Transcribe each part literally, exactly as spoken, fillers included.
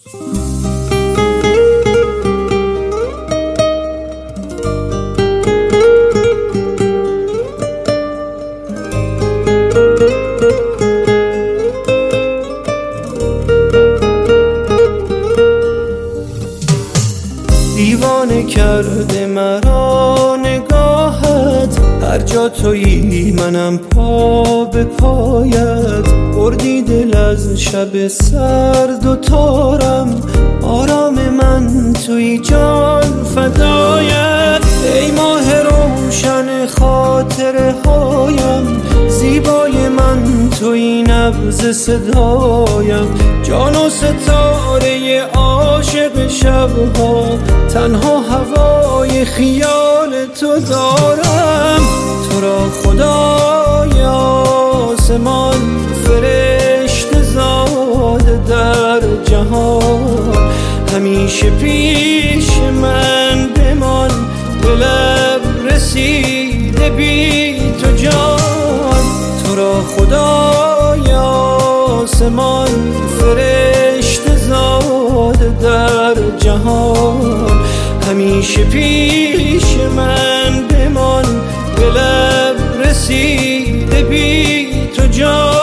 دیوانه کرده مرا نگاهت، هر جا تویی منم پا به پایت. بردی دل از شب سرد و تارم، آرام من تویی جان فدایت. ای ماه روشن خاطره هایم، زیبای من تویی نبض صدایم. جان و ستاره عاشق شبها، تنها هوای خیال تو دارم. تو را خدای آسمان فرشته زاده در جهان، همیشه پیش من بمان. به لب رسیده بی تو جان، تو را خدای آسمان فرشته زاده در جهان، همیشه پیش من بمان. به لب رسیده بی تو جان.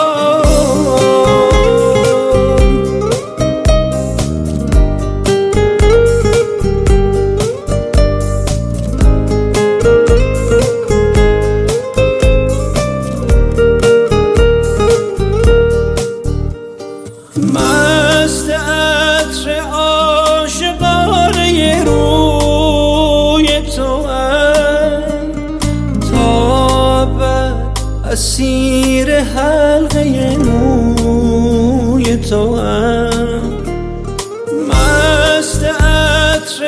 مست عطر عاشقانه روی تو ام، تا ابد اسیر حلقه موی تو ام. مست عطر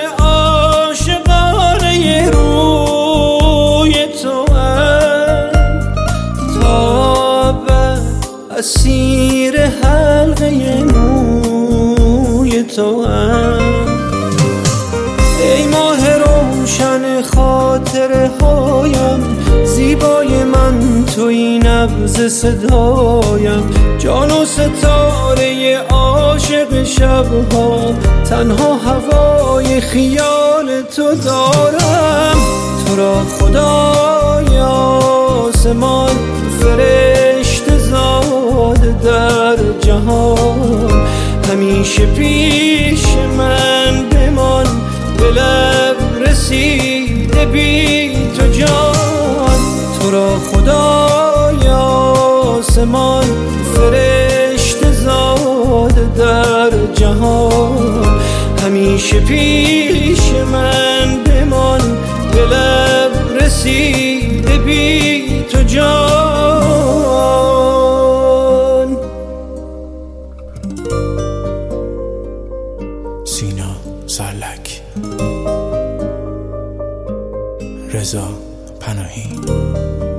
عاشقانه روی تو ام، تا ابد اسیر حلقه موی تو ام. ای ماه روشن خاطره هایم، زیبای من تویی نبض صدایم. جان و ستاره عاشق شبها، تنها هوای خیال تو دارم. تو را خدای آسمان فرشته زاده در جهان، همیشه پیش من بمان. به لب رسیده بی تو جان، تو را خدای آسمان فرشته زاده در جهان، همیشه پیش من بمان. به لب رسیده بی تو جان. سینا سرلک، رضا پناهی.